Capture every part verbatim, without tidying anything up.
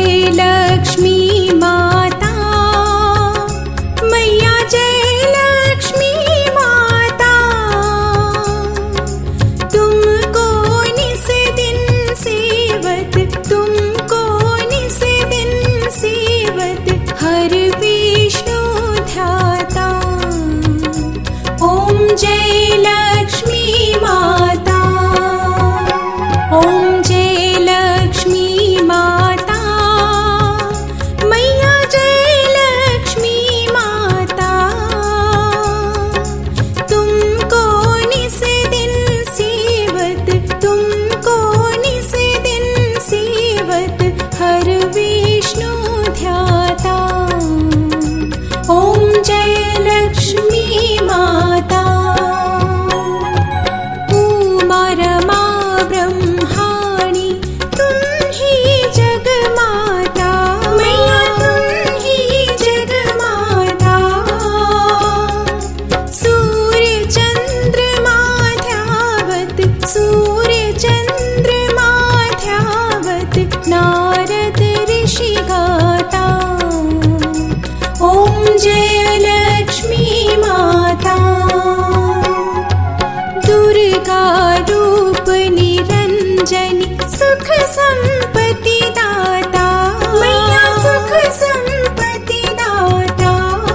जय लक्ष्मी माता, मैया जय लक्ष्मी माता। तुमको निस दिन सेवत, तुमको निस दिन सेवत, हर विष्णु ध्याता। ओम जय लक्ष्मी माता, ओम जय लक्ष्मी माता, मैया जय लक्ष्मी माता। तुमको निस दिन सेवत, तुमको निस दिन सेवत, हर विष्णु ध्याता। ओम जय लक्ष्मी माता। उमा रमा ब्रह्माणी तुम ही जगमाता, मैया तुम ही जगमाता। सूर्य चंद्रमा ध्यावत, सूर्य चंद्रमा ध्यावत, नारद ऋषि गाता। ओम जय लक्ष्मी माता। दुर्गा रूप निरंजनी सुख संपत्ति दाता, मैया सुख संपत्ति दाता।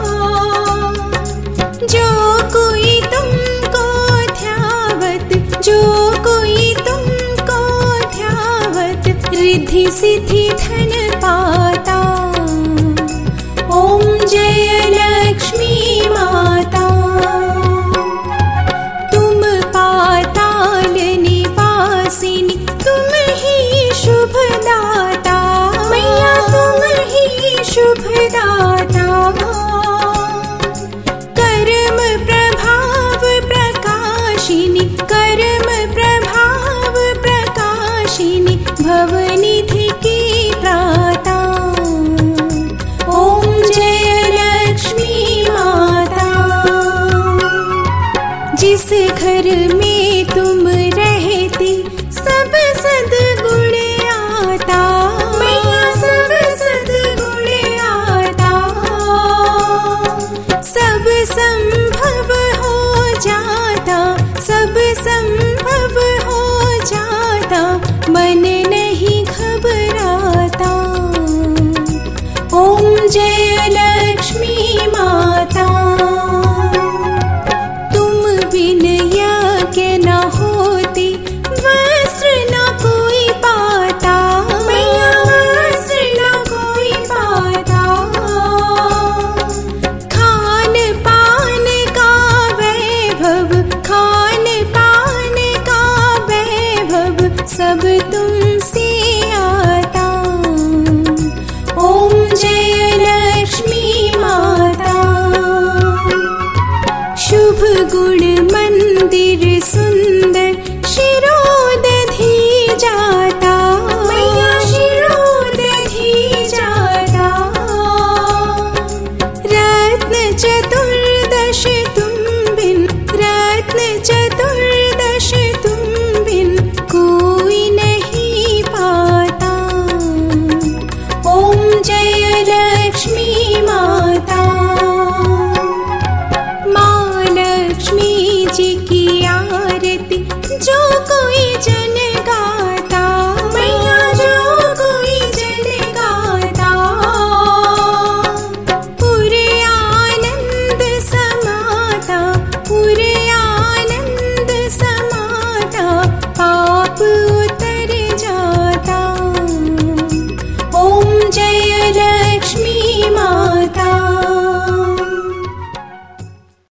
जो कोई तुमको ध्यावत, जो कोई तुमको ध्यावत, रिद्धि सिद्धि धन पाता। ओम जय लक्ष्मी माता। तुम पाताल निवासिनी, तुम ही शुभ दाता, मैया तुम ही शुभ दाता। कर्म प्रभाव प्रकाशिनी, कर्म प्रभाव प्रकाशिनी, भवनिधि की प्राता। ओम जय लक्ष्मी माता। जिस घर में तुम रहती सब सद्गुण आता, मैया सब सद्गुण आता। सब संभव हो जाता, सब संभव हो जाता, मन नहीं घबराता। ओम जय लक्ष्मी माता। तुम बिन यज्ञ न होती, वस्त्र न कोई पाता, मैया वस्त्र न कोई पाता। खान पान का वैभव, खान पान का वैभव, सब तुमसे आता। ओम जय लक्ष्मी माता। शुभ गुण मंदिर